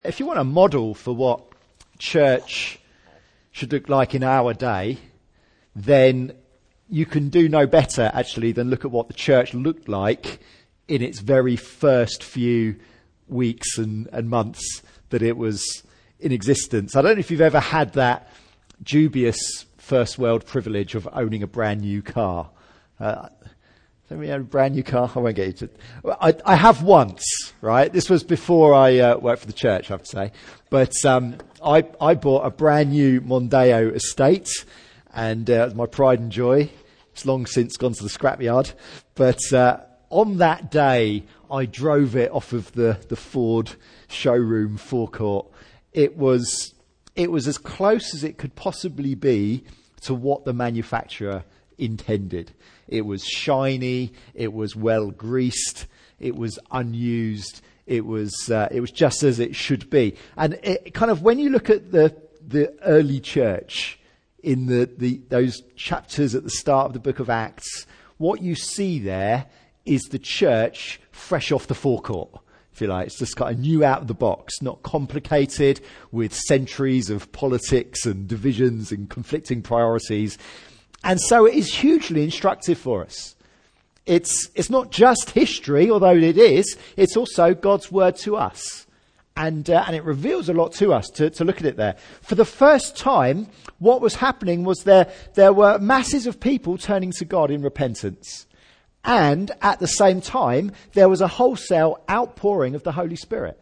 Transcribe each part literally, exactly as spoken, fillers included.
If you want a model for what church should look like in our day, then you can do no better, actually, than look at what the church looked like in its very first few weeks and, and months that it was in existence. I don't know if you've ever had that dubious first world privilege of owning a brand new car. Uh, We had a brand new car. I won't get into it. I, I have once, right? This was before I uh, worked for the church, I have to say. But um, I, I bought a brand new Mondeo Estate, and uh, it was my pride and joy. It's long since gone to the scrapyard. But uh, on that day, I drove it off of the, the Ford showroom forecourt. It was it was as close as it could possibly be to what the manufacturer intended. It was shiny, it was well greased, it was unused, it was uh, it was just as it should be. And it kind of, when you look at the the early church in the, the those chapters at the start of the book of Acts, what you see there is the church fresh off the forecourt, if you like. It's just kind of new out of the box, not complicated with centuries of politics and divisions and conflicting priorities. And so it is hugely instructive for us. It's it's not just history, although it is. It's also God's word to us. And uh, and it reveals a lot to us to, to look at it there. For the first time, what was happening was there, there were masses of people turning to God in repentance. And at the same time, there was a wholesale outpouring of the Holy Spirit.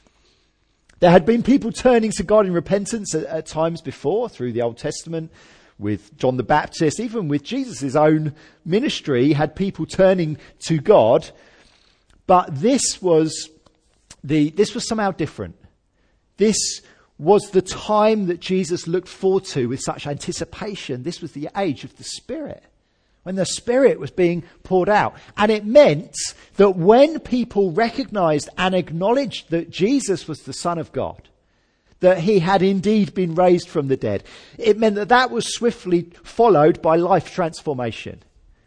There had been people turning to God in repentance at, at times before, through the Old Testament, with John the Baptist, even with Jesus' own ministry, had people turning to God. But this was the this was somehow different. This was the time that Jesus looked forward to with such anticipation. This was the age of the Spirit, when the Spirit was being poured out. And it meant that when people recognized and acknowledged that Jesus was the Son of God, that he had indeed been raised from the dead, it meant that that was swiftly followed by life transformation,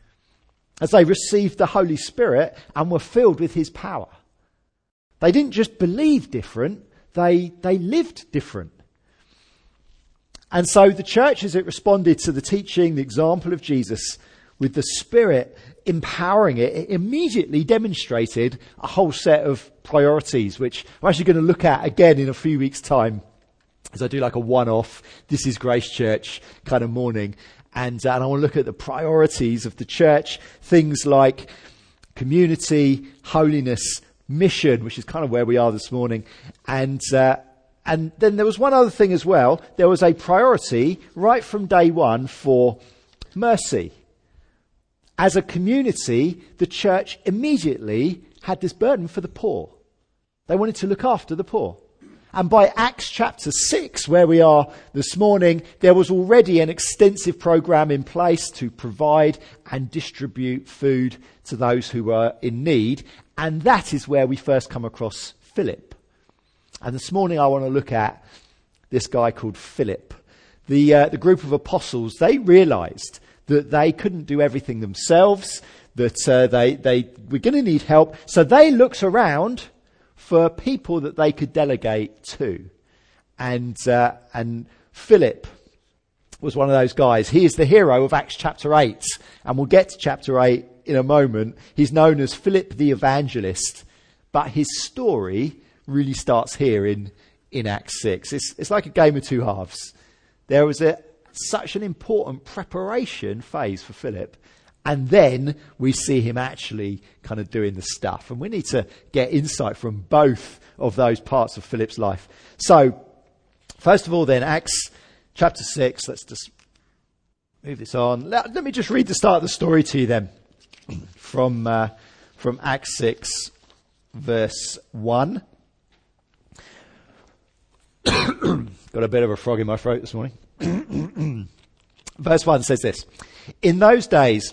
as they received the Holy Spirit and were filled with his power. They didn't just believe different, they, they lived different. And so the church, as it responded to the teaching, the example of Jesus, with the Spirit empowering it, it immediately demonstrated a whole set of priorities, which I'm actually going to look at again in a few weeks' time, as I do like a one-off, this is Grace Church kind of morning. And, uh, and I want to look at the priorities of the church, things like community, holiness, mission, which is kind of where we are this morning. And uh, and then there was one other thing as well. There was a priority right from day one for mercy. As a community, the church immediately had this burden for the poor. They wanted to look after the poor. And by Acts chapter six, where we are this morning, there was already an extensive program in place to provide and distribute food to those who were in need. And that is where we first come across Philip. And this morning I want to look at this guy called Philip. The, uh, the group of apostles, they realized that they couldn't do everything themselves, that uh, they, they were going to need help. So they looked around for people that they could delegate to. And uh, and Philip was one of those guys. He is the hero of Acts chapter eight. And we'll get to chapter eight in a moment. He's known as Philip the Evangelist. But his story really starts here in, in Acts six. It's, it's like a game of two halves. There was a such an important preparation phase for Philip. And then we see him actually kind of doing the stuff. And we need to get insight from both of those parts of Philip's life. So, first of all then, Acts chapter six. Let's just move this on. Let, let me just read the start of the story to you then. From, uh, from Acts six, verse one. Got a bit of a frog in my throat this morning. Verse one says this: In those days,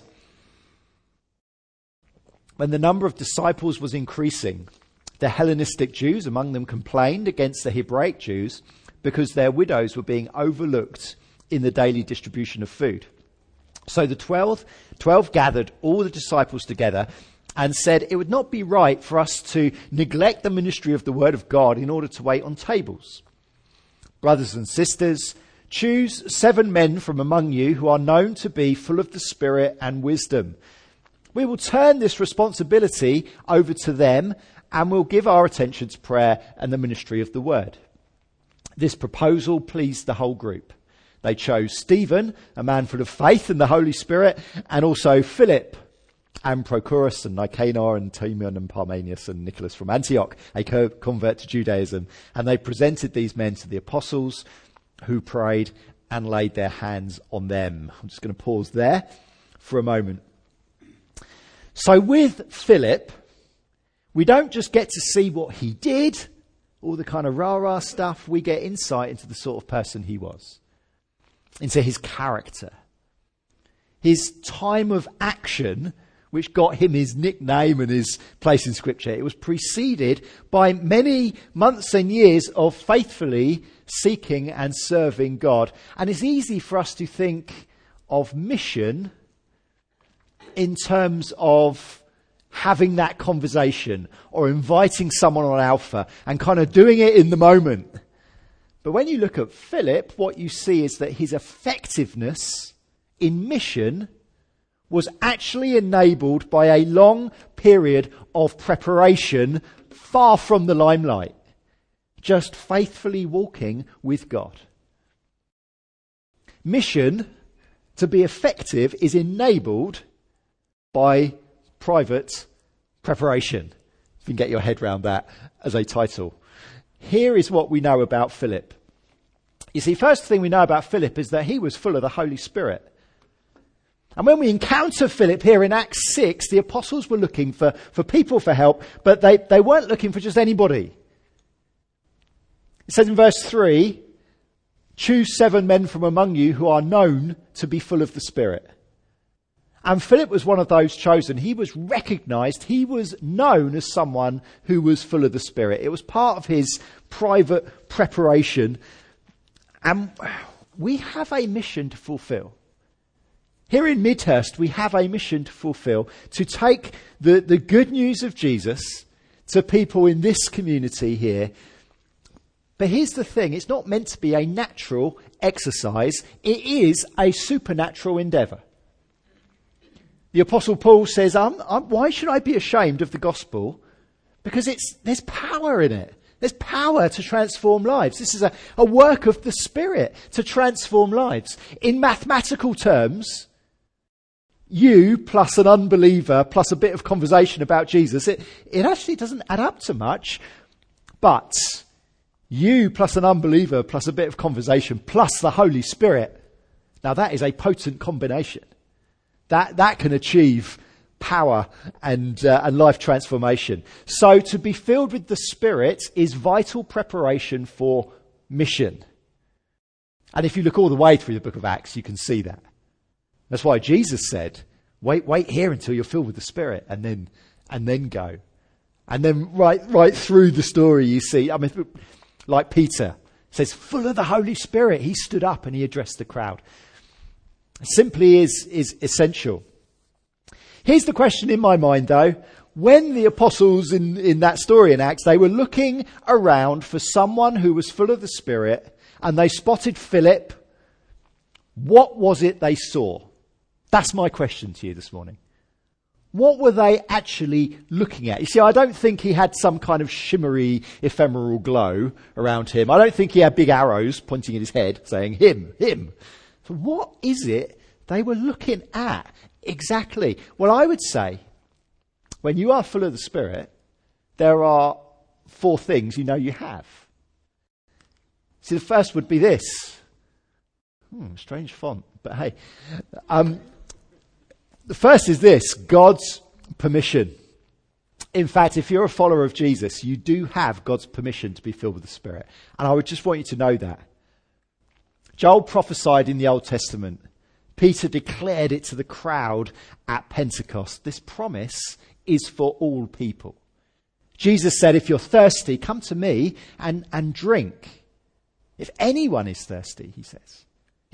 when the number of disciples was increasing, the Hellenistic Jews among them complained against the Hebraic Jews because their widows were being overlooked in the daily distribution of food. So the twelve, twelve gathered all the disciples together and said it would not be right for us to neglect the ministry of the word of God in order to wait on tables. Brothers and sisters, choose seven men from among you who are known to be full of the Spirit and wisdom. We will turn this responsibility over to them and we'll give our attention to prayer and the ministry of the word. This proposal pleased the whole group. They chose Stephen, a man full of faith and the Holy Spirit, and also Philip, and Prochorus and Nicanor and Timon and Parmenius and Nicholas from Antioch, a convert to Judaism. And they presented these men to the apostles, who prayed and laid their hands on them. I'm just going to pause there for a moment. So with Philip, we don't just get to see what he did, all the kind of rah-rah stuff. We get insight into the sort of person he was, into his character, his time of action, which got him his nickname and his place in Scripture. It was preceded by many months and years of faithfully seeking and serving God. And it's easy for us to think of mission in terms of having that conversation or inviting someone on Alpha and kind of doing it in the moment. But when you look at Philip, what you see is that his effectiveness in mission was actually enabled by a long period of preparation far from the limelight, just faithfully walking with God. Mission, to be effective, is enabled by private preparation. If you can get your head around that as a title. Here is what we know about Philip. You see, first thing we know about Philip is that he was full of the Holy Spirit. And when we encounter Philip here in Acts six, the apostles were looking for, for people for help, but they, they weren't looking for just anybody. It says in verse three, choose seven men from among you who are known to be full of the Spirit. And Philip was one of those chosen. He was recognized. He was known as someone who was full of the Spirit. It was part of his private preparation. And we have a mission to fulfill. Here in Midhurst, we have a mission to fulfill, to take the, the good news of Jesus to people in this community here. But here's the thing, it's not meant to be a natural exercise. It is a supernatural endeavour. The Apostle Paul says, I'm, I'm, why should I be ashamed of the gospel? Because it's there's power in it. There's power to transform lives. This is a, a work of the Spirit to transform lives. In mathematical terms, you plus an unbeliever plus a bit of conversation about Jesus, it, it actually doesn't add up to much. But you plus an unbeliever plus a bit of conversation plus the Holy Spirit, now that is a potent combination. That that can achieve power and uh, and life transformation. So to be filled with the Spirit is vital preparation for mission. And if you look all the way through the book of Acts, you can see that. That's why Jesus said, wait, wait here until you're filled with the Spirit and then, and then go. And then right, right through the story, you see, I mean, like Peter says, full of the Holy Spirit, he stood up and he addressed the crowd. It simply is, is essential. Here's the question in my mind though. When the apostles in, in that story in Acts, they were looking around for someone who was full of the Spirit and they spotted Philip, what was it they saw? That's my question to you this morning. What were they actually looking at? You see, I don't think he had some kind of shimmery, ephemeral glow around him. I don't think he had big arrows pointing at his head saying, him, him. So what is it they were looking at exactly? Well, I would say, when you are full of the Spirit, there are four things you know you have. See, the first would be this. Hmm, strange font, but hey. Um, the first is this, God's permission. In fact, if you're a follower of Jesus, you do have God's permission to be filled with the Spirit. And I would just want you to know that. Joel prophesied in the Old Testament. Peter declared it to the crowd at Pentecost. This promise is for all people. Jesus said, if you're thirsty, come to me and, and drink. If anyone is thirsty, he says.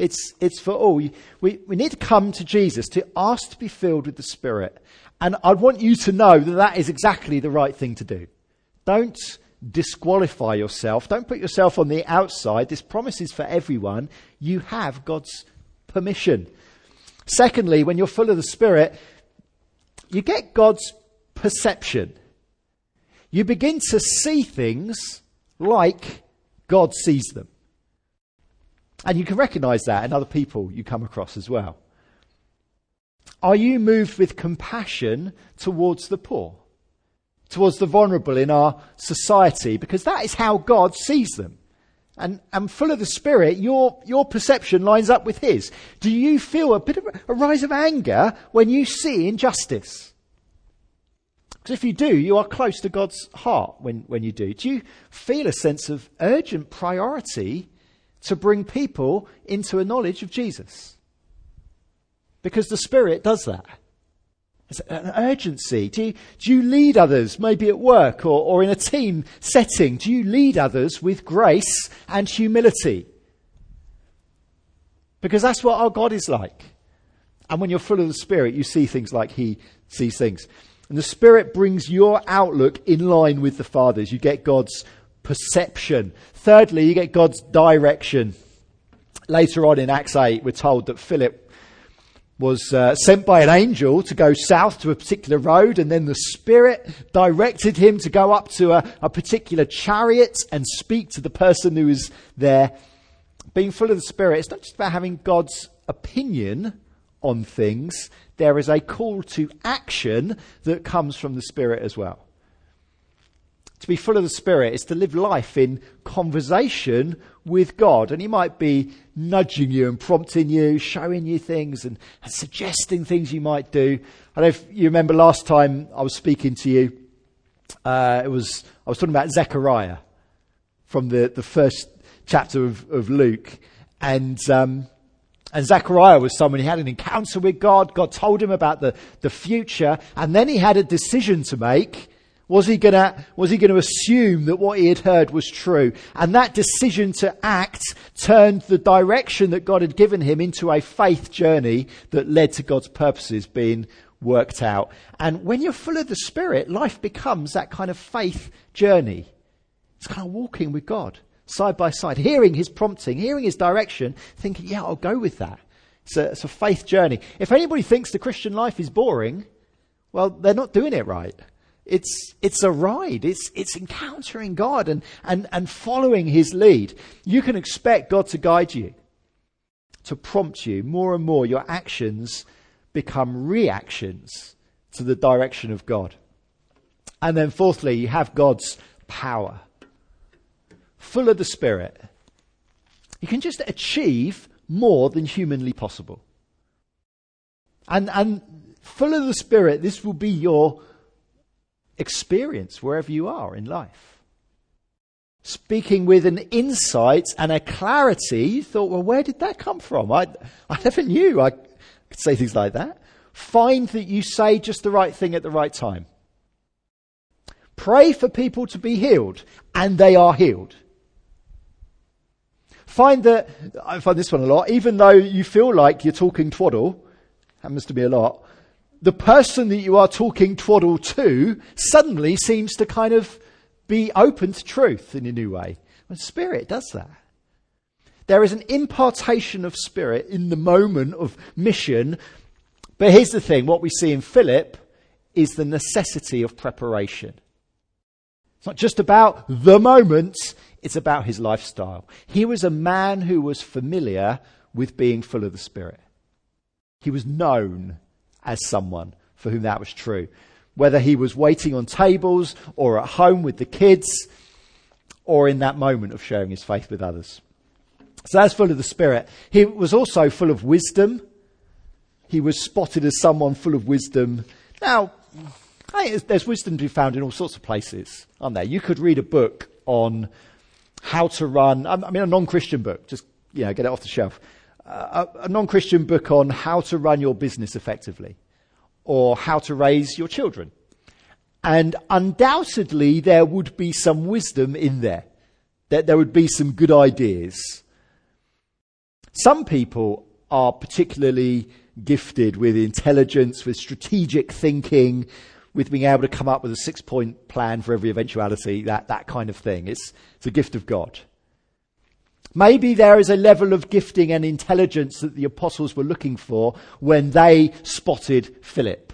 It's, it's for all. We, we need to come to Jesus to ask to be filled with the Spirit. And I want you to know that that is exactly the right thing to do. Don't disqualify yourself. Don't put yourself on the outside. This promise is for everyone. You have God's permission. Secondly, when you're full of the Spirit, you get God's perception. You begin to see things like God sees them. And you can recognize that in other people you come across as well. Are you moved with compassion towards the poor, towards the vulnerable in our society? Because that is how God sees them. And, and full of the Spirit, your, your perception lines up with his. Do you feel a bit of a rise of anger when you see injustice? Because if you do, you are close to God's heart when, when you do. Do you feel a sense of urgent priority to bring people into a knowledge of Jesus? Because the Spirit does that. It's an urgency. Do you, do you lead others, maybe at work or, or in a team setting? Do you lead others with grace and humility? Because that's what our God is like. And when you're full of the Spirit, you see things like he sees things. And the Spirit brings your outlook in line with the Father's. You get God's perception. Thirdly, you get God's direction. Later on in Acts eight, we're told that Philip was uh, sent by an angel to go south to a particular road, and then the Spirit directed him to go up to a, a particular chariot and speak to the person who was there. Being full of the Spirit, it's not just about having God's opinion on things. There is a call to action that comes from the Spirit as well. To be full of the Spirit is to live life in conversation with God. And he might be nudging you and prompting you, showing you things and, and suggesting things you might do. I don't know if you remember last time I was speaking to you, uh, it was I was talking about Zechariah from the, the first chapter of, of Luke. And um, and Zechariah was someone, he had an encounter with God. God told him about the, the future. And then he had a decision to make. Was he gonna, was he gonna assume that what he had heard was true? And that decision to act turned the direction that God had given him into a faith journey that led to God's purposes being worked out. And when you're full of the Spirit, life becomes that kind of faith journey. It's kind of walking with God, side by side, hearing his prompting, hearing his direction, thinking, yeah, I'll go with that. It's a, it's a faith journey. If anybody thinks the Christian life is boring, well, they're not doing it right. It's it's a ride. It's it's encountering God and, and, and following his lead. You can expect God to guide you, to prompt you more and more. Your actions become reactions to the direction of God. And then fourthly, you have God's power. Full of the Spirit, you can just achieve more than humanly possible. And and full of the Spirit, this will be your experience wherever you are in life. Speaking with an insight and a clarity, you thought, well, where did that come from? I, I never knew I could say things like that. Find that you say just the right thing at the right time. Pray for people to be healed, and they are healed. Find that, I find this one a lot, even though you feel like you're talking twaddle, happens to me a lot, the person that you are talking twaddle to suddenly seems to kind of be open to truth in a new way. And Spirit does that. There is an impartation of Spirit in the moment of mission. But here's the thing, what we see in Philip is the necessity of preparation. It's not just about the moment, it's about his lifestyle. He was a man who was familiar with being full of the Spirit. He was known as someone for whom that was true. Whether he was waiting on tables or at home with the kids or in that moment of sharing his faith with others. So that's full of the Spirit. He was also full of wisdom. He was spotted as someone full of wisdom. Now, there's wisdom to be found in all sorts of places, aren't there? You could read a book on how to run, I mean a non-Christian book, just you know, get it off the shelf. Uh, a, a non-Christian book on how to run your business effectively or how to raise your children. And undoubtedly there would be some wisdom in there. That there would be some good ideas. Some people are particularly gifted with intelligence, with strategic thinking, with being able to come up with a six-point plan for every eventuality, that, that kind of thing. It's, it's a gift of God. Maybe there is a level of gifting and intelligence that the apostles were looking for when they spotted Philip.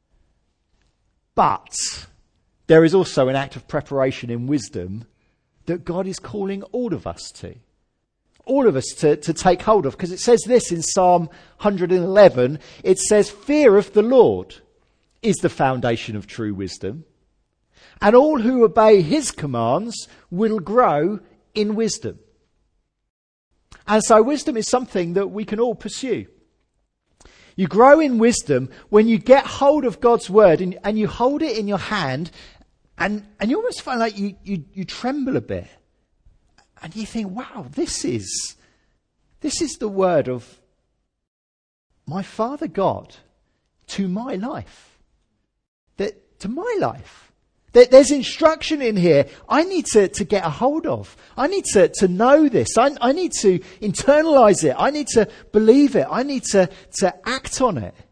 But there is also an act of preparation in wisdom that God is calling all of us to. All of us to, to take hold of. Because it says this in Psalm one eleven. It says, fear of the Lord is the foundation of true wisdom. And all who obey his commands will grow in wisdom. And so wisdom is something that we can all pursue. You grow in wisdom when you get hold of God's word and, and you hold it in your hand and, and you almost find like you, you, you tremble a bit. And you think, wow, this is, this is the word of my Father God to my life. That, to my life. There's instruction in here I need to, to get a hold of. I need to, to know this. I, I need to internalize it. I need to believe it. I need to, to act on it.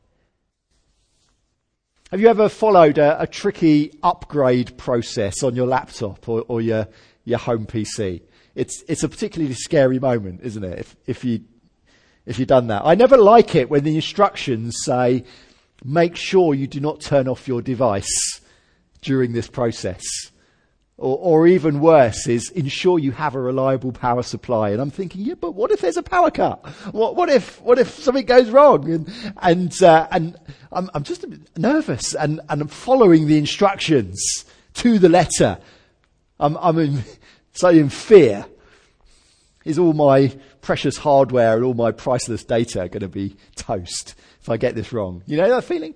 Have you ever followed a, a tricky upgrade process on your laptop or, or your, your home P C? It's, it's a particularly scary moment, isn't it? If, if you, if you've done that. I never like it when the instructions say, make sure you do not turn off your device during this process. Or, or even worse is ensure you have a reliable power supply. And I'm thinking, yeah, but what if there's a power cut? What, what if what if something goes wrong? And and uh, and I'm, I'm just a bit nervous and, and I'm following the instructions to the letter. I'm, I'm in, so in fear. Is all my precious hardware and all my priceless data going to be toast if I get this wrong? You know that feeling?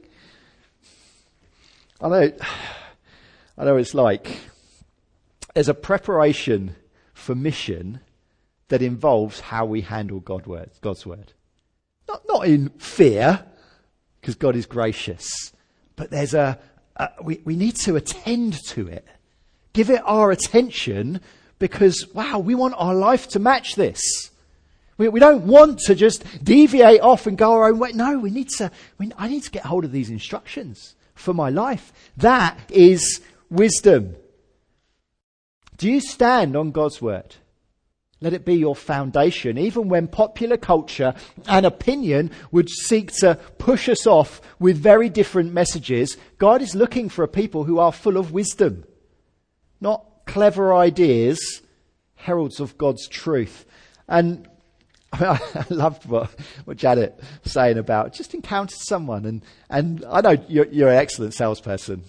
I know. I know what it's like. There's a preparation for mission that involves how we handle God word, God's word. Not, not in fear, because God is gracious, but there's a, a we, we need to attend to it. Give it our attention because, wow, we want our life to match this. We, we don't want to just deviate off and go our own way. No, we need to, we, I need to get hold of these instructions for my life. That is wisdom. Do you stand on God's word? Let it be your foundation, even when popular culture and opinion would seek to push us off with very different messages. God is looking for a people who are full of wisdom, not clever ideas, heralds of God's truth. And I loved what, what Janet was saying about just encounter someone. And, and I know you're, you're an excellent salesperson.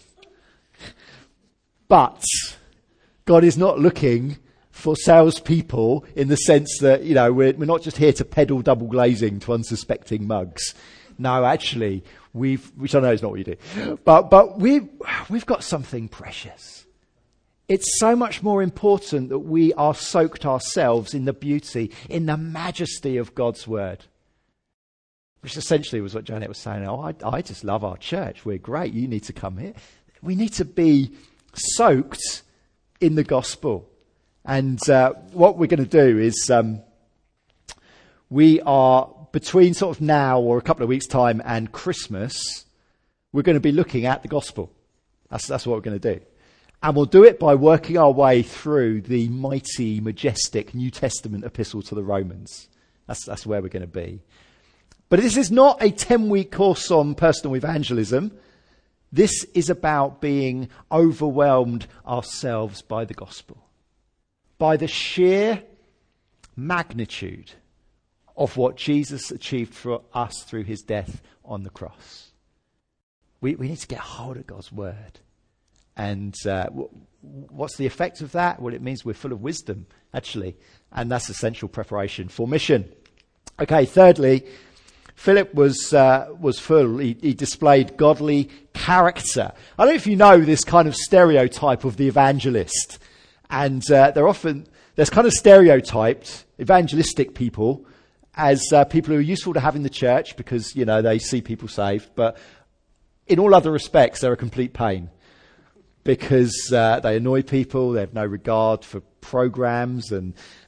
But God is not looking for salespeople in the sense that, you know, we're, we're not just here to peddle double glazing to unsuspecting mugs. No, actually, we've, which I know is not what you do, but, but we've, we've got something precious. It's so much more important that we are soaked ourselves in the beauty, in the majesty of God's word. Which essentially was what Janet was saying. Oh, I, I just love our church. We're great. You need to come here. We need to be soaked in the gospel. And uh, what we're going to do is um, we are between sort of now or a couple of weeks' time and Christmas, we're going to be looking at the gospel. That's, that's what we're going to do. And we'll do it by working our way through the mighty, majestic New Testament epistle to the Romans. That's, that's where we're going to be. But this is not a ten-week course on personal evangelism. This is about being overwhelmed ourselves by the gospel, by the sheer magnitude of what Jesus achieved for us through his death on the cross. We, we need to get hold of God's word. And uh, w- what's the effect of that? Well, it means we're full of wisdom, actually. And that's essential preparation for mission. Okay, thirdly, Philip was uh, was full. He, he displayed godly character. I don't know if you know this kind of stereotype of the evangelist. And uh, they're often, there's kind of stereotyped evangelistic people as uh, people who are useful to have in the church because, you know, they see people saved. But in all other respects, they're a complete pain. Because uh, they annoy people, they have no regard for programs and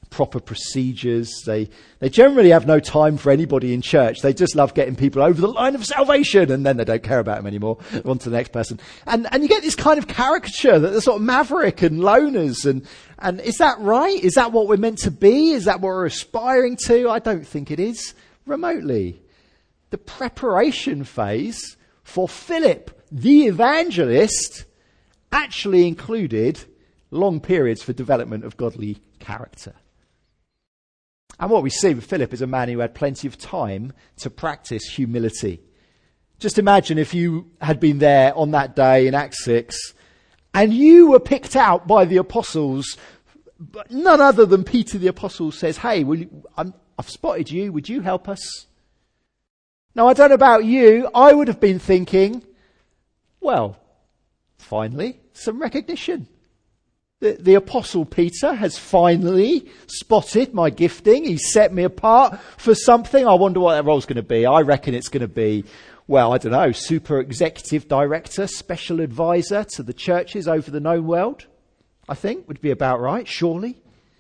proper procedures. They they generally have no time for anybody in church. They just love getting people over the line of salvation, and then they don't care about them anymore. On to the next person. And and you get this kind of caricature that they're sort of maverick and loners. And, and is that right? Is that what we're meant to be? Is that what we're aspiring to? I don't think it is remotely. The preparation phase for Philip, the evangelist, actually included long periods for development of godly character. And what we see with Philip is a man who had plenty of time to practice humility. Just imagine if you had been there on that day in Acts six and you were picked out by the apostles, but none other than Peter the apostle says, hey, will you, I'm, I've spotted you, would you help us? Now, I don't know about you, I would have been thinking, well, finally, some recognition. The, the apostle Peter has finally spotted my gifting. He's set me apart for something. I wonder what that role's going to be. I reckon it's going to be, well, I don't know, super executive director, special advisor to the churches over the known world, I think would be about right, surely.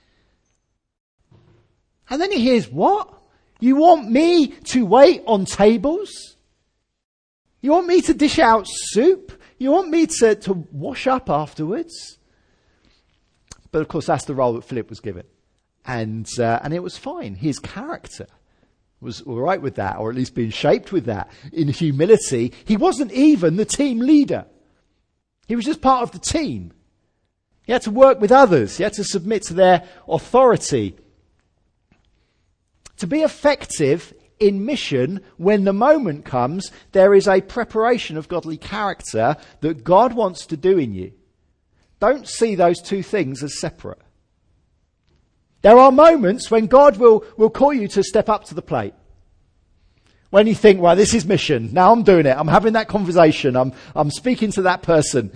And then he hears, what? You want me to wait on tables? You want me to dish out soup? You want me to, to wash up afterwards? But of course, that's the role that Philip was given. And uh, and it was fine. His character was all right with that, or at least being shaped with that. In humility, he wasn't even the team leader. He was just part of the team. He had to work with others. He had to submit to their authority. To be effective in mission, when the moment comes, there is a preparation of godly character that God wants to do in you. Don't see those two things as separate. There are moments when God will, will call you to step up to the plate. When you think, well, this is mission. Now I'm doing it. I'm having that conversation. I'm, I'm speaking to that person.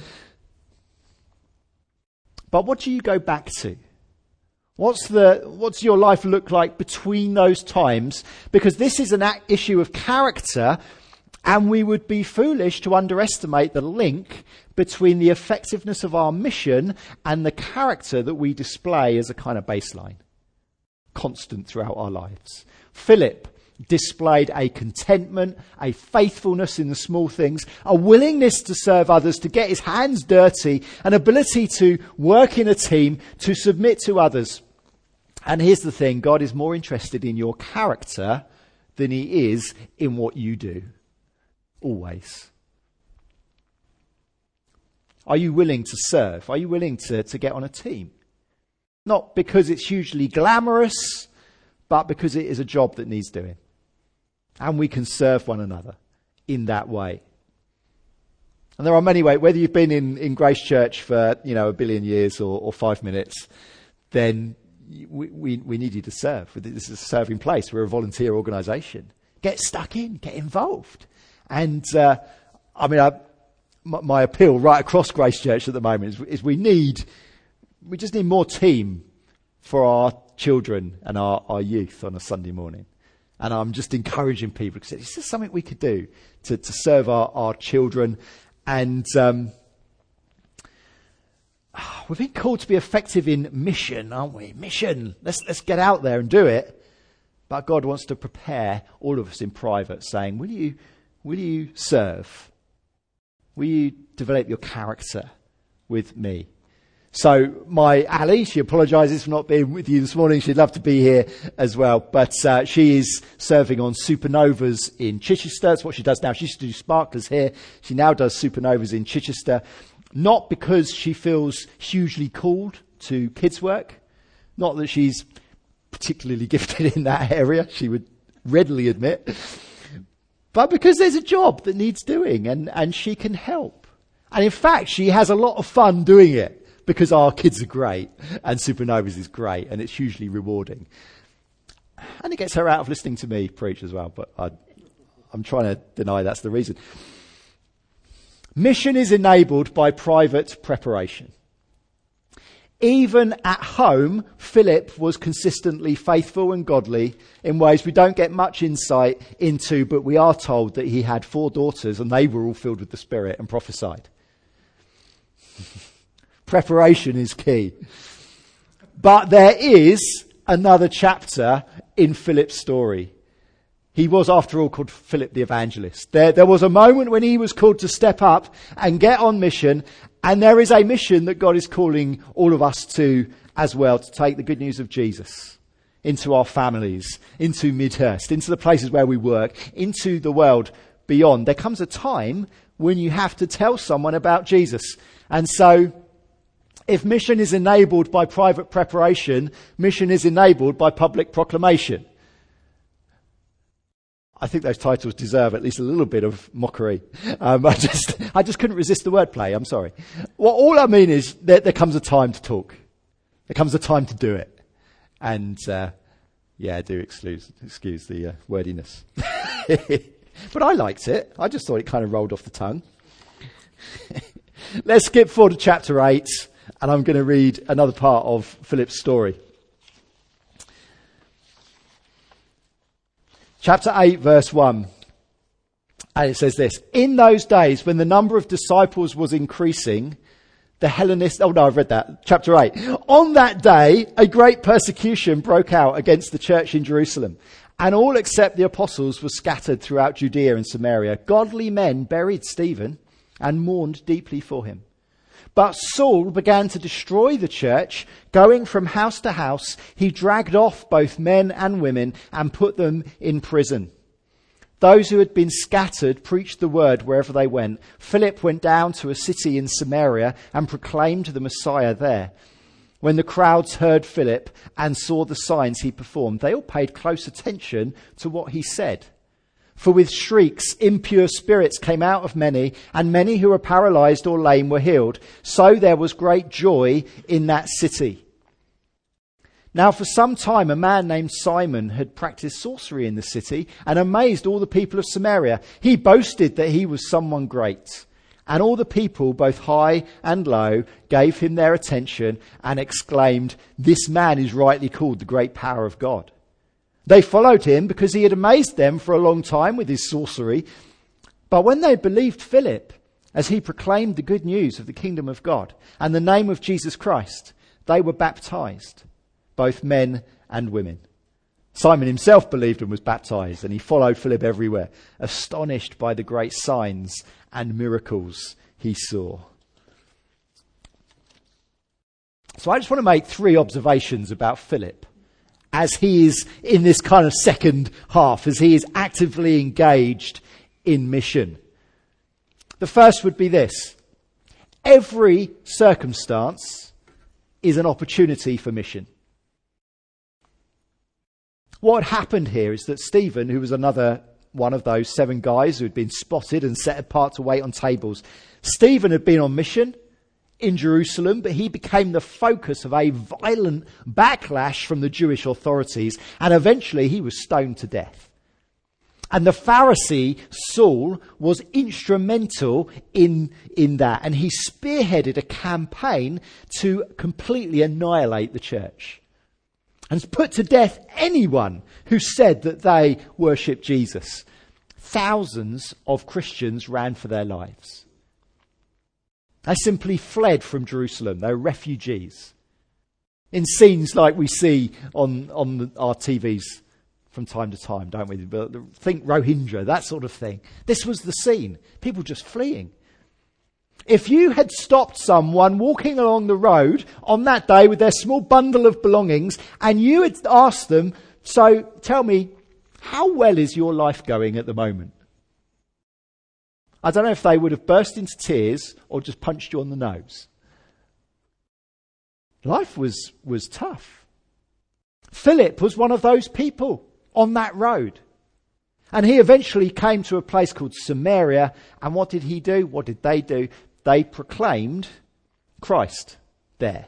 But what do you go back to? What's the, what's your life look like between those times? Because this is an issue of character, and we would be foolish to underestimate the link between the effectiveness of our mission and the character that we display as a kind of baseline, constant throughout our lives. Philip displayed a contentment, a faithfulness in the small things, a willingness to serve others, to get his hands dirty, an ability to work in a team, to submit to others. And here's the thing, God is more interested in your character than he is in what you do. Always. Are you willing to serve? Are you willing to, to get on a team? Not because it's hugely glamorous, but because it is a job that needs doing. And we can serve one another in that way. And there are many ways, whether you've been in, in Grace Church for, you know, a billion years or, or five minutes, then we, we, we need you to serve. This is a serving place. We're a volunteer organisation. Get stuck in, get involved. And, uh, I mean, I, my, my appeal right across Grace Church at the moment is, is we need, we just need more team for our children and our, our youth on a Sunday morning. And I'm just encouraging people to say, is this something we could do to, to serve our, our children? And um, we've been called to be effective in mission, aren't we? Mission. Let's, let's get out there and do it. But God wants to prepare all of us in private, saying, will you, will you serve? Will you develop your character with me? So my Ali, she apologises for not being with you this morning. She'd love to be here as well. But uh, she is serving on Supernovas in Chichester. That's what she does now. She used to do Sparklers here. She now does Supernovas in Chichester. Not because she feels hugely called to kids' work. Not that she's particularly gifted in that area, she would readily admit. But because there's a job that needs doing, and, and she can help. And in fact, she has a lot of fun doing it. Because our kids are great, and Supernovas is great, and it's hugely rewarding. And it gets her out of listening to me preach as well, but I, I'm trying to deny that's the reason. Mission is enabled by private preparation. Even at home, Philip was consistently faithful and godly in ways we don't get much insight into, but we are told that he had four daughters, and they were all filled with the Spirit and prophesied. Preparation is key. But there is another chapter in Philip's story. He was, after all, called Philip the Evangelist. There, there was a moment when he was called to step up and get on mission, and there is a mission that God is calling all of us to as well, to take the good news of Jesus into our families, into Midhurst, into the places where we work, into the world beyond. There comes a time when you have to tell someone about Jesus. And so, if mission is enabled by private preparation, mission is enabled by public proclamation. I think those titles deserve at least a little bit of mockery. Um, I just, I just couldn't resist the wordplay. I'm sorry. Well, all I mean is that there comes a time to talk. There comes a time to do it. And, uh, yeah, do excuse, excuse the uh, wordiness. But I liked it. I just thought it kind of rolled off the tongue. Let's skip forward to chapter eight, and I'm going to read another part of Philip's story. Chapter eight, verse one. And it says this: in those days, when the number of disciples was increasing, the Hellenists... Oh, no, I've read that. Chapter eight. On that day, a great persecution broke out against the church in Jerusalem, and all except the apostles were scattered throughout Judea and Samaria. Godly men buried Stephen and mourned deeply for him. But Saul began to destroy the church. Going from house to house, he dragged off both men and women and put them in prison. Those who had been scattered preached the word wherever they went. Philip went down to a city in Samaria and proclaimed the Messiah there. When the crowds heard Philip and saw the signs he performed, they all paid close attention to what he said. For with shrieks, impure spirits came out of many, and many who were paralyzed or lame were healed. So there was great joy in that city. Now for some time a man named Simon had practiced sorcery in the city and amazed all the people of Samaria. He boasted that he was someone great. And all the people, both high and low, gave him their attention and exclaimed, "This man is rightly called the great power of God." They followed him because he had amazed them for a long time with his sorcery. But when they believed Philip, as he proclaimed the good news of the kingdom of God and the name of Jesus Christ, they were baptized, both men and women. Simon himself believed and was baptized, and he followed Philip everywhere, astonished by the great signs and miracles he saw. So I just want to make three observations about Philip as he is in this kind of second half, as he is actively engaged in mission. The first would be this: every circumstance is an opportunity for mission. What happened here is that Stephen, who was another one of those seven guys who had been spotted and set apart to wait on tables, Stephen had been on mission in Jerusalem, but he became the focus of a violent backlash from the Jewish authorities, and eventually he was stoned to death. And the Pharisee, Saul, was instrumental in, in that, and he spearheaded a campaign to completely annihilate the church and put to death anyone who said that they worshipped Jesus. Thousands of Christians ran for their lives. They simply fled from Jerusalem. They were refugees. In scenes like we see on, on the, our T Vs from time to time, don't we? Think Rohingya, that sort of thing. This was the scene. People just fleeing. If you had stopped someone walking along the road on that day with their small bundle of belongings, and you had asked them, "So tell me, how well is your life going at the moment?" I don't know if they would have burst into tears or just punched you on the nose. Life was, was tough. Philip was one of those people on that road. And he eventually came to a place called Samaria. And what did he do? What did they do? They proclaimed Christ there.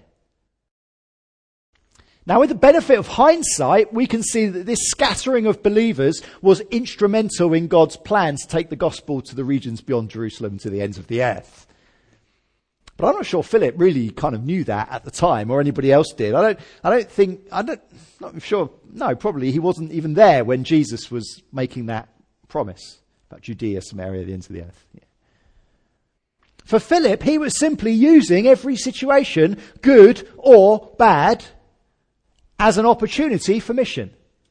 Now, with the benefit of hindsight, we can see that this scattering of believers was instrumental in God's plan to take the gospel to the regions beyond Jerusalem, to the ends of the earth. But I'm not sure Philip really kind of knew that at the time, or anybody else did. I don't, I don't think, I don't, not sure, no, probably he wasn't even there when Jesus was making that promise about Judea, Samaria, the ends of the earth. Yeah. For Philip, he was simply using every situation, good or bad, as an opportunity for mission.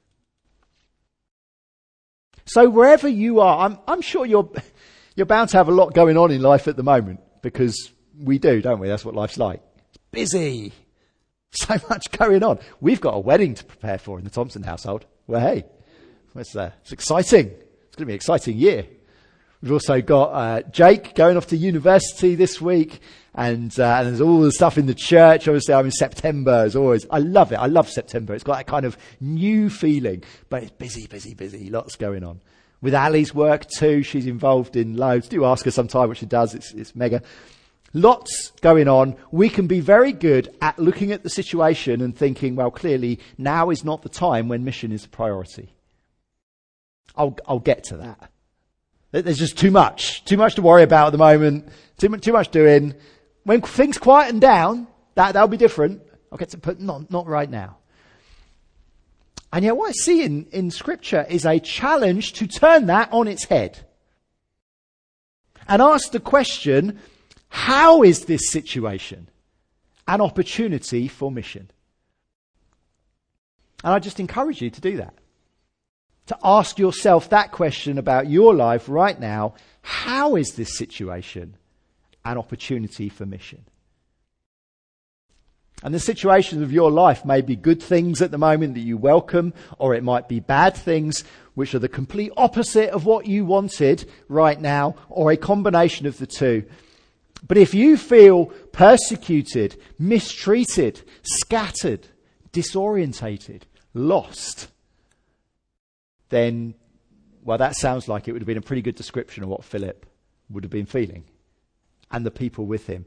So wherever you are, I'm, I'm sure you're, you're bound to have a lot going on in life at the moment, because we do, don't we? That's what life's like. It's busy. So much going on. We've got a wedding to prepare for in the Thompson household. Well, hey, it's, uh, it's exciting. It's going to be an exciting year. We've also got uh, Jake going off to university this week, and, uh, and there's all the stuff in the church. Obviously, I'm in September, as always. I love it. I love September. It's got that kind of new feeling, but it's busy, busy, busy. Lots going on. With Ali's work too, she's involved in loads. Do ask her sometime what she does. It's, it's mega. Lots going on. We can be very good at looking at the situation and thinking, well, clearly now is not the time when mission is a priority. I'll, I'll get to that. There's just too much, too much to worry about at the moment. Too much, too much doing. When things quieten down, that, that'll be different. I'll get to put, not, not right now. And yet what I see in, in scripture is a challenge to turn that on its head. And ask the question, how is this situation an opportunity for mission? And I just encourage you to do that. To ask yourself that question about your life right now. How is this situation an opportunity for mission? And the situations of your life may be good things at the moment that you welcome, or it might be bad things which are the complete opposite of what you wanted right now, or a combination of the two. But if you feel persecuted, mistreated, scattered, disorientated, lost, then, well, that sounds like it would have been a pretty good description of what Philip would have been feeling, and the people with him.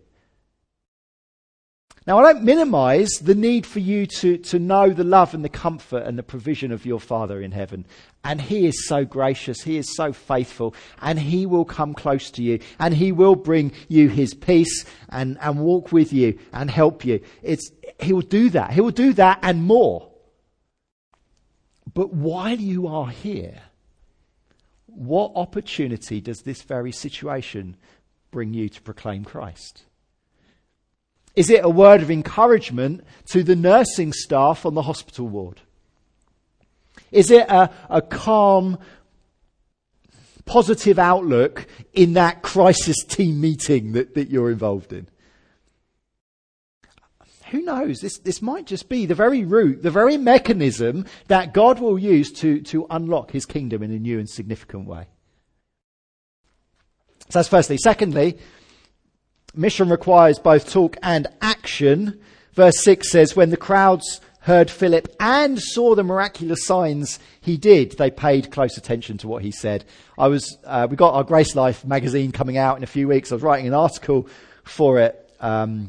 Now, I don't minimize the need for you to, to know the love and the comfort and the provision of your Father in heaven. And he is so gracious, he is so faithful, and he will come close to you, and he will bring you his peace and, and walk with you and help you. It's, he will do that. He will do that and more. But while you are here, what opportunity does this very situation bring you to proclaim Christ? Is it a word of encouragement to the nursing staff on the hospital ward? Is it a, a calm, positive outlook in that crisis team meeting that, that you're involved in? Who knows? This, this might just be the very root, the very mechanism that God will use to, to unlock his kingdom in a new and significant way. So that's firstly. Secondly, mission requires both talk and action. Verse six says, when the crowds heard Philip and saw the miraculous signs he did, they paid close attention to what he said. I was, uh, we got our Grace Life magazine coming out in a few weeks. I was writing an article for it, um,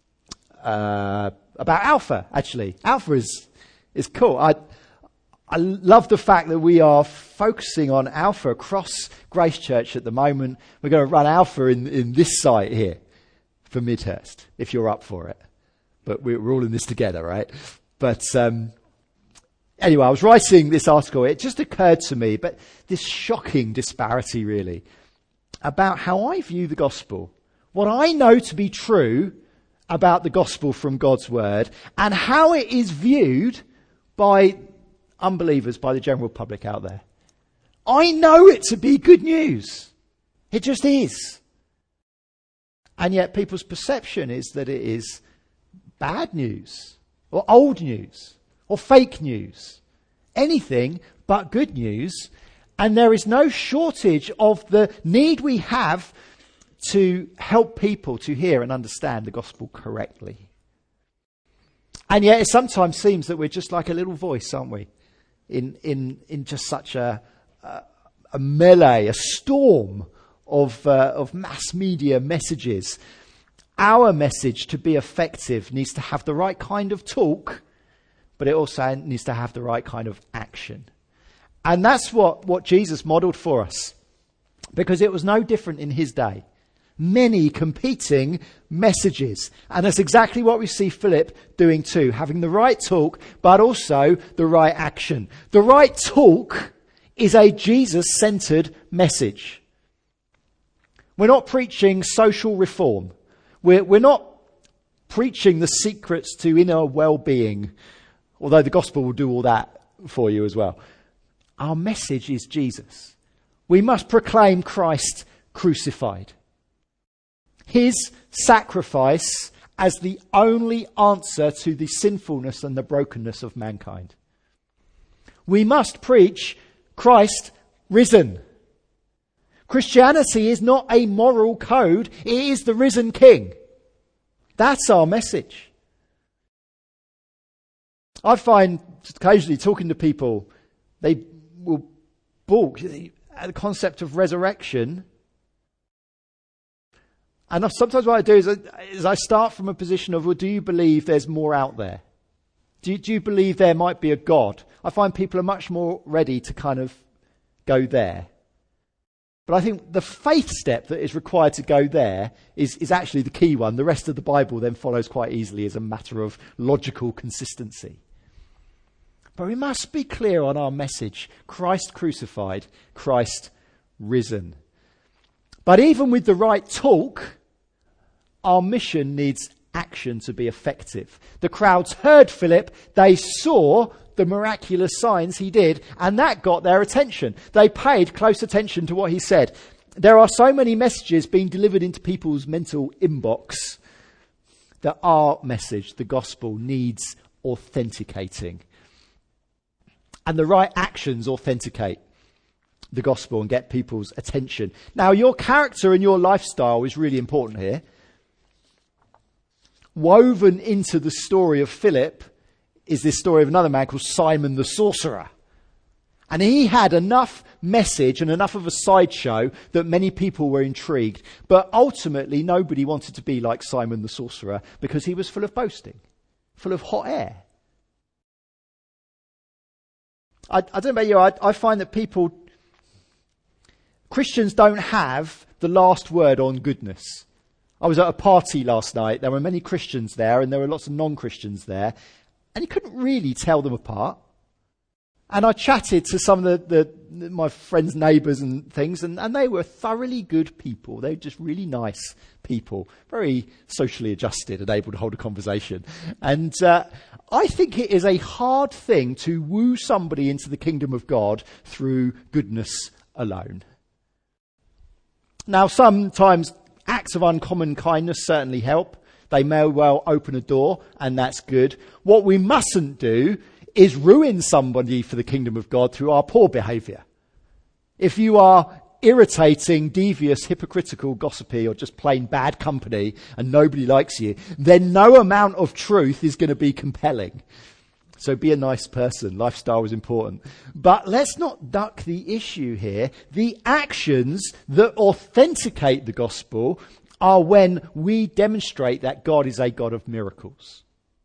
uh, about Alpha, actually. Alpha is, is cool. I, I love the fact that we are focusing on Alpha across Grace Church at the moment. We're going to run Alpha in, in this site here for Midhurst, if you're up for it. But we're, we're all in this together, right? But um, anyway, I was writing this article. It just occurred to me, but this shocking disparity, really, about how I view the gospel. What I know to be true about the gospel from God's word, and how it is viewed by unbelievers, by the general public out there. I know it to be good news. It just is. And yet people's perception is that it is bad news, or old news, or fake news. Anything but good news. And there is no shortage of the need we have to help people to hear and understand the gospel correctly. And yet it sometimes seems that we're just like a little voice, aren't we? In in in just such a a, a melee, a storm of uh, of mass media messages. Our message, to be effective, needs to have the right kind of talk, but it also needs to have the right kind of action. And that's what, what Jesus modeled for us, because it was no different in his day. Many competing messages. And that's exactly what we see Philip doing too, having the right talk, but also the right action. The right talk is a Jesus-centered message. We're not preaching social reform. We're, we're not preaching the secrets to inner well-being although the gospel will do all that for you as well. Our message is Jesus. We must proclaim Christ crucified. His sacrifice as the only answer to the sinfulness and the brokenness of mankind. We must preach Christ risen. Christianity is not a moral code, it is the risen King. That's our message. I find occasionally talking to people, they will balk at the concept of resurrection. And sometimes what I do is I, is I start from a position of, well, do you believe there's more out there? Do you, do you believe there might be a God? I find people are much more ready to kind of go there. But I think the faith step that is required to go there is, is actually the key one. The rest of the Bible then follows quite easily as a matter of logical consistency. But we must be clear on our message. Christ crucified, Christ risen. But even with the right talk, our mission needs action to be effective. The crowds heard Philip, they saw the miraculous signs he did, and that got their attention. They paid close attention to what he said. There are so many messages being delivered into people's mental inbox that our message, the gospel, needs authenticating. And the right actions authenticate the gospel and get people's attention. Now, your character and your lifestyle is really important here. Woven into the story of Philip is this story of another man called Simon the sorcerer. And he had enough message and enough of a sideshow that many people were intrigued. But ultimately, nobody wanted to be like Simon the sorcerer because he was full of boasting, full of hot air. I, I don't know about you, I, I find that people, Christians don't have the last word on goodness. I was at a party last night. There were many Christians there and there were lots of non-Christians there. And you couldn't really tell them apart. And I chatted to some of the, the my friends' neighbours and things, and, and they were thoroughly good people. They were just really nice people, very socially adjusted and able to hold a conversation. And uh, I think it is a hard thing to woo somebody into the kingdom of God through goodness alone. Now, sometimes acts of uncommon kindness certainly help. They may well open a door, and that's good. What we mustn't do is ruin somebody for the kingdom of God through our poor behaviour. If you are irritating, devious, hypocritical, gossipy, or just plain bad company, and nobody likes you, then no amount of truth is going to be compelling. So be a nice person. Lifestyle is important. But let's not duck the issue here. The actions that authenticate the gospel are when we demonstrate that God is a God of miracles.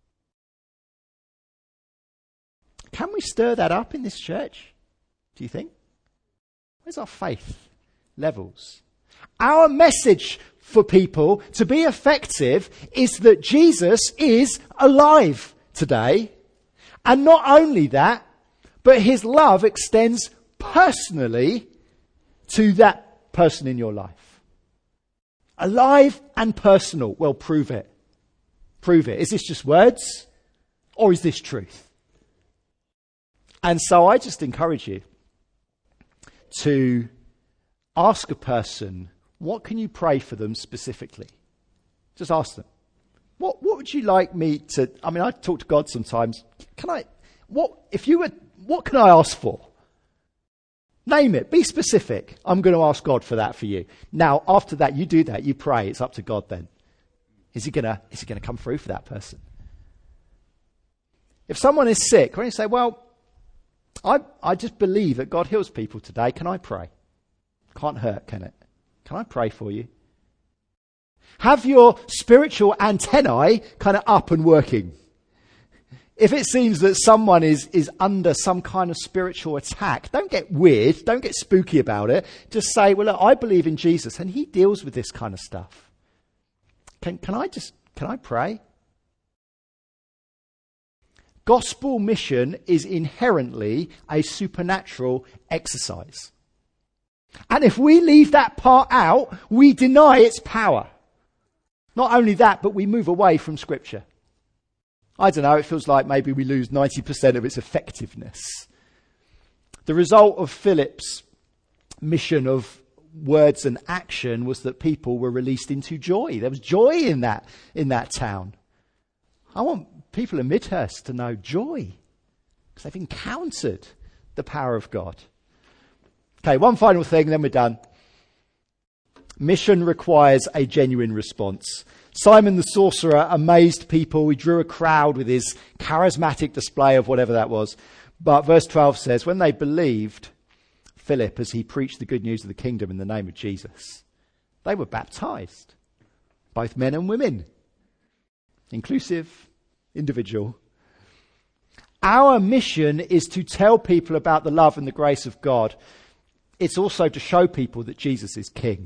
Can we stir that up in this church? Do you think? Where's our faith levels? Our message for people to be effective is that Jesus is alive today. And not only that, but his love extends personally to that person in your life. Alive and personal. Well, prove it. Prove it. Is this just words? Or is this truth? And so I just encourage you to ask a person, what can you pray for them specifically? Just ask them. What what would you like me to, I mean, I talk to God sometimes. Can I, what, if you were, what can I ask for? Name it. Be specific. I'm going to ask God for that for you. Now, after that, you do that. You pray. It's up to God then. Is he going to, is he going to come through for that person? If someone is sick, why don't you say, well, I, I just believe that God heals people today. Can I pray? Can't hurt, can it? Can I pray for you? Have your spiritual antennae kind of up and working. If it seems that someone is, is under some kind of spiritual attack, don't get weird, don't get spooky about it. Just say, well, look, I believe in Jesus and he deals with this kind of stuff. Can, can I just, can I pray? Gospel mission is inherently a supernatural exercise. And if we leave that part out, we deny its power. Not only that, but we move away from Scripture. I don't know, it feels like maybe we lose ninety percent of its effectiveness. The result of Philip's mission of words and action was that people were released into joy. There was joy in that, in that town. I want people in Midhurst to know joy, because they've encountered the power of God. Okay, one final thing, then we're done. Mission requires a genuine response. Simon the sorcerer amazed people. He drew a crowd with his charismatic display of whatever that was. But verse twelve says, when they believed Philip as he preached the good news of the kingdom in the name of Jesus, they were baptized, both men and women. Inclusive, individual. Our mission is to tell people about the love and the grace of God. It's also to show people that Jesus is King.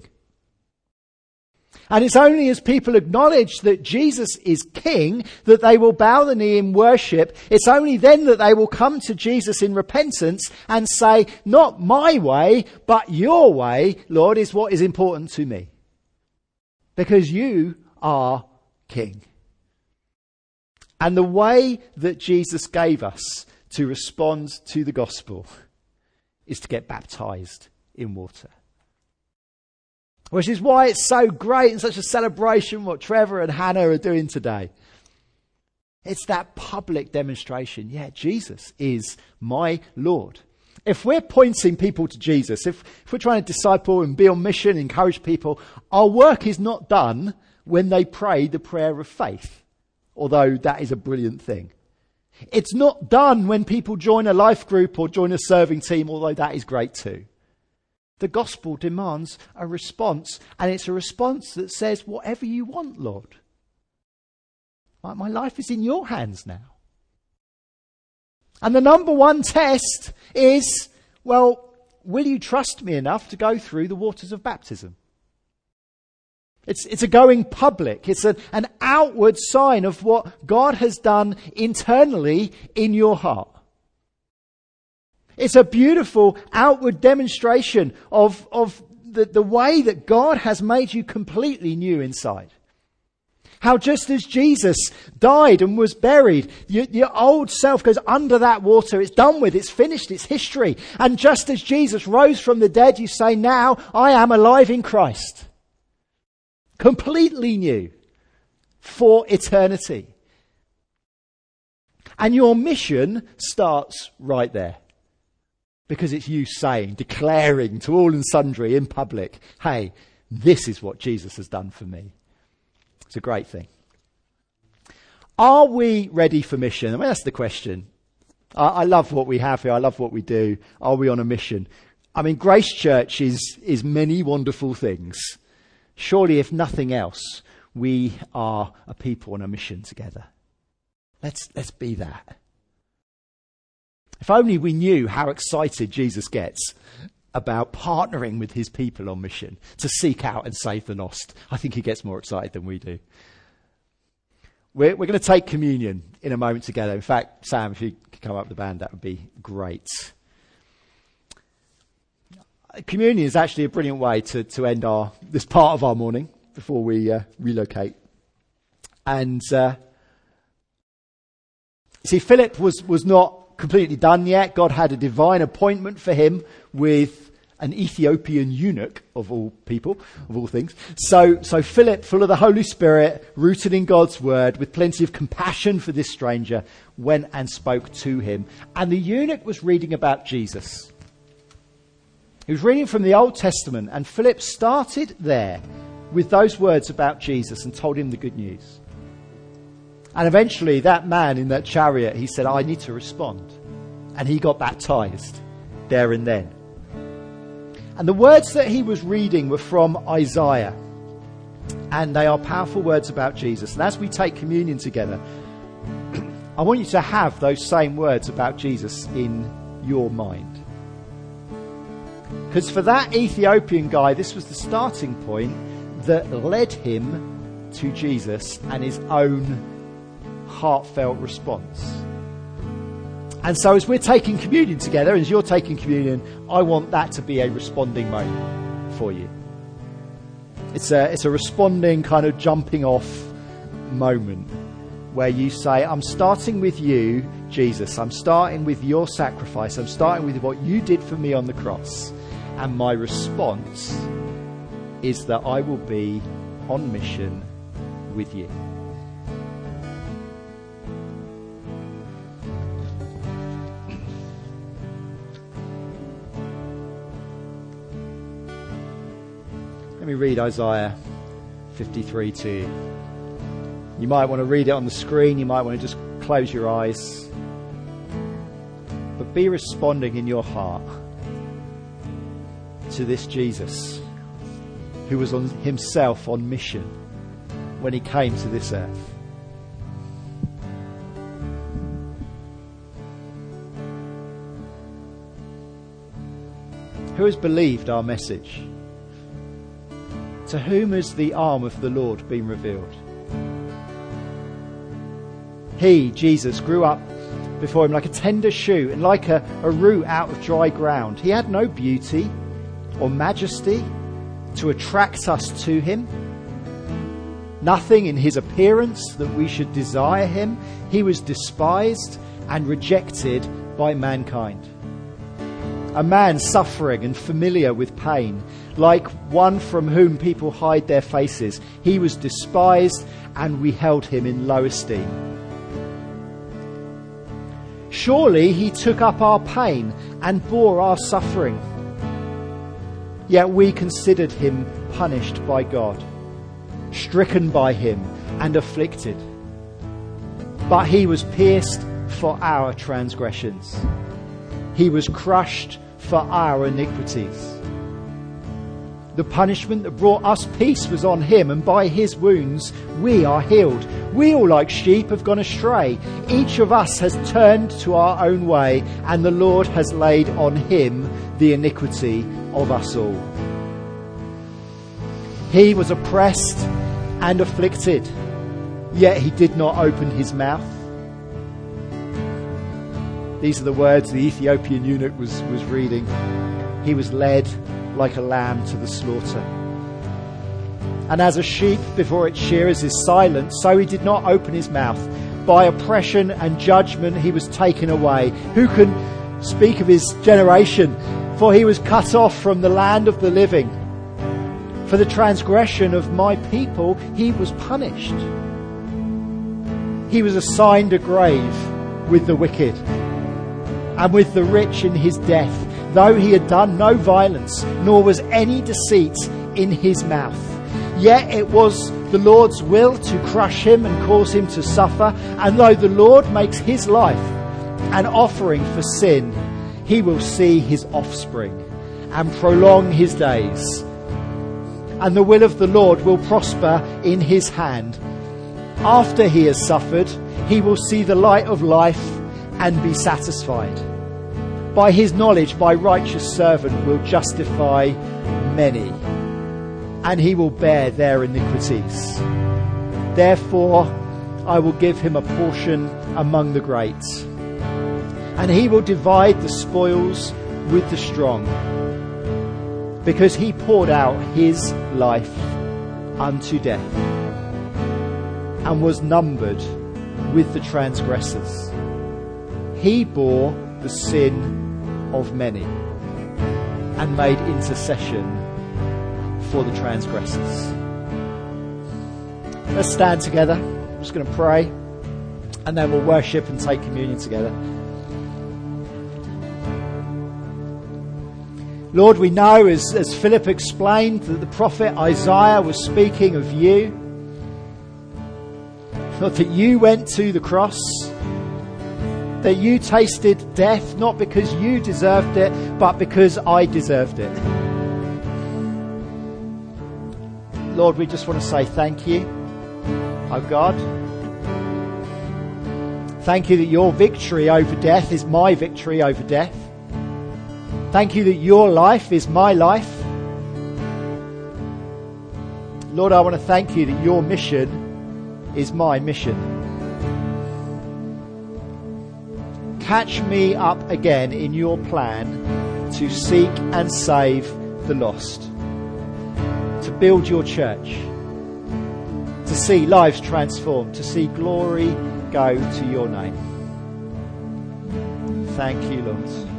And it's only as people acknowledge that Jesus is King that they will bow the knee in worship. It's only then that they will come to Jesus in repentance and say, not my way, but your way, Lord, is what is important to me. Because you are King. And the way that Jesus gave us to respond to the gospel is to get baptized in water. Which is why it's so great and such a celebration what Trevor and Hannah are doing today. It's that public demonstration. Yeah, Jesus is my Lord. If we're pointing people to Jesus, if, if we're trying to disciple and be on mission, encourage people, our work is not done when they pray the prayer of faith, although that is a brilliant thing. It's not done when people join a life group or join a serving team, although that is great too. The gospel demands a response, and it's a response that says, whatever you want, Lord. My, my life is in your hands now. And the number one test is, well, will you trust me enough to go through the waters of baptism? It's, it's a going public. It's a, an outward sign of what God has done internally in your heart. It's a beautiful outward demonstration of, of the, the way that God has made you completely new inside. How just as Jesus died and was buried, your, your old self goes under that water. It's done with. It's finished. It's history. And just as Jesus rose from the dead, you say, now I am alive in Christ. Completely new for eternity. And your mission starts right there. Because it's you saying, declaring to all and sundry in public, hey, this is what Jesus has done for me. It's a great thing. Are we ready for mission? I mean, that's the question. I, I love what we have here. I love what we do. Are we on a mission? I mean, Grace Church is, is many wonderful things. Surely, if nothing else, we are a people on a mission together. Let's, let's be that. If only we knew how excited Jesus gets about partnering with his people on mission to seek out and save the lost. I think he gets more excited than we do. We're, we're going to take communion in a moment together. In fact, Sam, if you could come up with the band, that would be great. Communion is actually a brilliant way to, to end our this part of our morning before we uh, relocate. And uh, see, Philip was, was not completely done yet. God had a divine appointment for him with an Ethiopian eunuch of all people, of all things. So, so Philip, full of the Holy Spirit, rooted in God's word, with plenty of compassion for this stranger, went and spoke to him. And the eunuch was reading about Jesus. He was reading from the Old Testament, and Philip started there with those words about Jesus and told him the good news. And eventually that man in that chariot, he said, I need to respond. And he got baptized there and then. And the words that he was reading were from Isaiah. And they are powerful words about Jesus. And as we take communion together, I want you to have those same words about Jesus in your mind. Because for that Ethiopian guy, this was the starting point that led him to Jesus and his own heartfelt response. And so as we're taking communion together, as you're taking communion, I want that to be a responding moment for you. It's a, it's a responding kind of jumping off moment where you say, I'm starting with you, Jesus. I'm starting with your sacrifice. I'm starting with what you did for me on the cross. And my response is that I will be on mission with you. Let me read Isaiah fifty-three to you. You might want to read it on the screen. You might want to just close your eyes. But be responding in your heart to this Jesus who was on himself on mission when he came to this earth. Who has believed our message? To whom has the arm of the Lord been revealed? He, Jesus, grew up before him like a tender shoot and like a, a root out of dry ground. He had no beauty or majesty to attract us to him. Nothing in his appearance that we should desire him. He was despised and rejected by mankind. A man suffering and familiar with pain, like one from whom people hide their faces. He was despised and we held him in low esteem. Surely he took up our pain and bore our suffering. Yet we considered him punished by God, stricken by him and afflicted. But he was pierced for our transgressions. He was crushed for our iniquities. The punishment that brought us peace was on him, and by his wounds we are healed. We all like sheep have gone astray. Each of us has turned to our own way, and the Lord has laid on him the iniquity of us all. He was oppressed and afflicted, yet he did not open his mouth. These are the words the Ethiopian eunuch was, was reading. He was led like a lamb to the slaughter. And as a sheep before its shearers is silent, so he did not open his mouth. By oppression and judgment he was taken away. Who can speak of his generation? For he was cut off from the land of the living. For the transgression of my people he was punished. He was assigned a grave with the wicked and with the rich in his death, though he had done no violence, nor was any deceit in his mouth. Yet it was the Lord's will to crush him and cause him to suffer. And though the Lord makes his life an offering for sin, he will see his offspring and prolong his days. And the will of the Lord will prosper in his hand. After he has suffered, he will see the light of life and be satisfied. By his knowledge, my righteous servant will justify many, and he will bear their iniquities. Therefore, I will give him a portion among the great, and he will divide the spoils with the strong, because he poured out his life unto death, and was numbered with the transgressors. He bore the sin of many and made intercession for the transgressors. Let's stand together. I'm just going to pray and then we'll worship and take communion together. Lord, we know, as, as Philip explained, that the prophet Isaiah was speaking of you. Lord, that you went to the cross, that you tasted death, not because you deserved it, but because I deserved it. Lord, we just want to say thank you, oh God. Thank you that your victory over death is my victory over death. Thank you that your life is my life. Lord, I want to thank you that your mission is my mission. Catch me up again in your plan to seek and save the lost, to build your church, to see lives transformed, to see glory go to your name. Thank you, Lord.